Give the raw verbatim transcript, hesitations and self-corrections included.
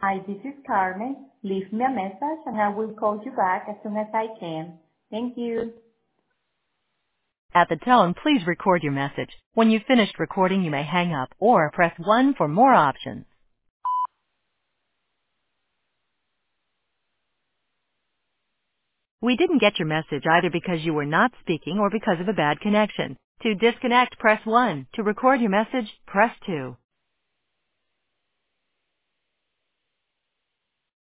Hi, this is Carmen. Leave me a message and I will call you back as soon as I can. Thank you. At the tone, please record your message. When you've finished recording, you may hang up or press one for more options. We didn't get your message either because you were not speaking or because of a bad connection. To disconnect, press one. To record your message, press two.